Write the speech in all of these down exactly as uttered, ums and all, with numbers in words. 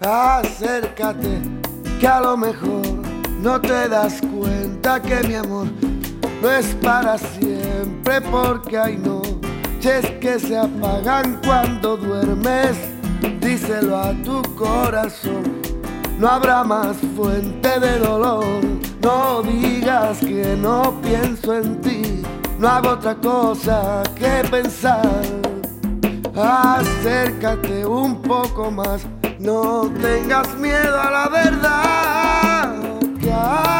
Acércate, que a lo mejor no te das cuenta que mi amor no es para siempre, porque hay noches que se apagan cuando duermes. Díselo a tu corazón, no habrá más fuente de dolor. No digas que no pienso en ti, no hago otra cosa que pensar. Acércate un poco más, no tengas miedo a la verdad que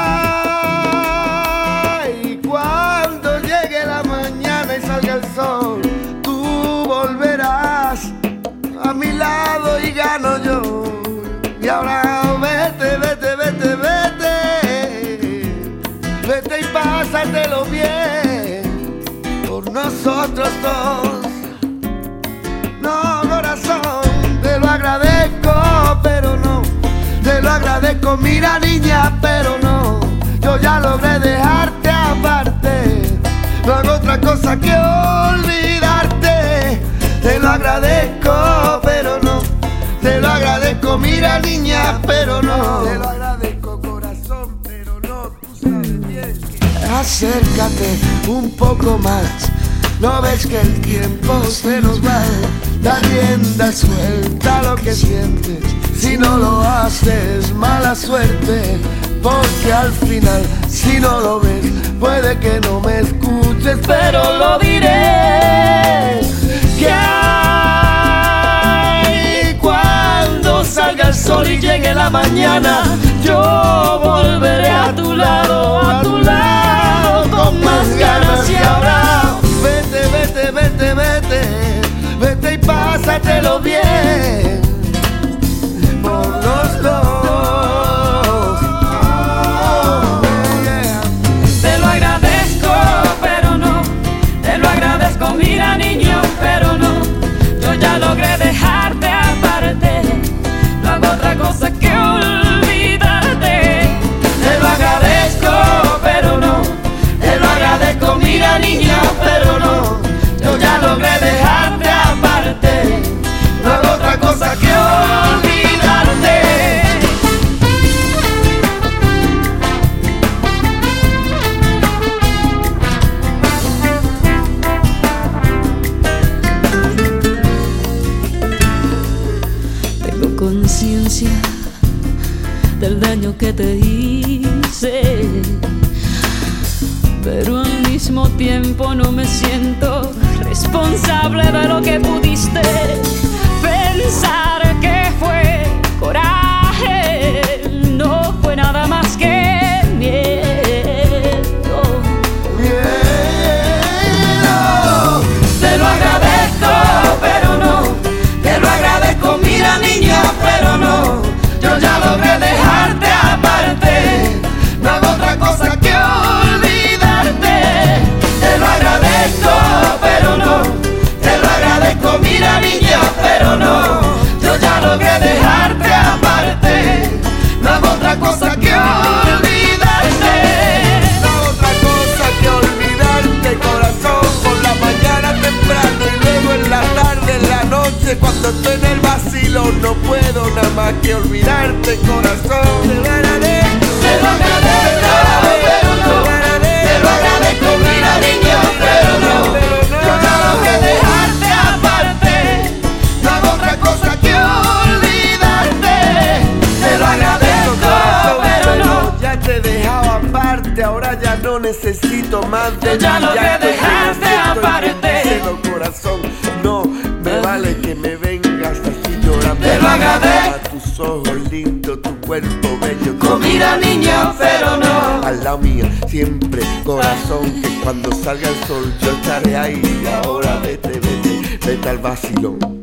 hay. Cuando llegue la mañana y salga el sol, tú volverás a mi lado y gano yo. Y ahora vete, vete, vete, vete, vete y pásatelo bien por nosotros dos. No, corazón, te lo agradezco, pero no, te lo agradezco, mira niña, pero no, yo ya logré dejarte aparte, no hago otra cosa que olvidarte. Te lo agradezco, pero no, te lo agradezco, mira niña, pero no, te lo agradezco, corazón, pero no, tú sabes bien que... Acércate un poco más, no ves que el tiempo se nos va. Da rienda suelta a lo que sientes, si no lo haces mala suerte, porque al final si no lo ves puede que no me escuches, pero lo diré que hay. Cuando salga el sol y llegue la mañana, yo volveré a tu lado, a tu lado con más ganas. Y ahora vete, vete, vete, vete, vete y pásatelo bien por los dos. Oh, yeah. Te lo agradezco, pero no, te lo agradezco, mira niño, pero no, yo ya logré dejarte aparte, no hago otra cosa que olvidarte. Te lo agradezco, pero no, te lo agradezco, mira niña, pero no, yo ya logré dejarte aparte, no hago otra cosa que olvidarte. Tengo conciencia del daño que te hice, pero al mismo tiempo no me siento responsable de lo que pudiste pensar que fue coraje, no fue nada más que miedo. Miedo. Te lo agradezco, pero no, te lo agradezco, mira niña, pero no, yo ya logré dejarte aparte, no hago otra cosa que olvidarte. Te lo agradezco, pero no, te lo agradezco, mira niña, pero no, yo ya logré dejarte aparte, no hago otra cosa que olvidarte. No otra cosa que olvidarte, corazón, por la mañana temprano y luego en la tarde, en la noche, cuando estoy en el vacilo, no puedo nada más que olvidarte, corazón. Te lo agradezco, Te lo agradezco, pero no, te lo agradezco, mira niña, pero no, yo ya logré dejarte aparte, no hago otra cosa que olvidarte. Te lo agradezco, pero no, ya te he dejado aparte, ahora ya no necesito más de yo ya ti, logré estoy dejarte necesito aparte. y te corazón, no me vale que me vengas así llorando. Te lo agradezco. A tus ojos lindos, tu cuerpo bello, Oh, mira niña, pero no, al lado mío siempre, corazón, que cuando salga el sol yo estaré ahí. Ahora vete, vete, vete al vacilón.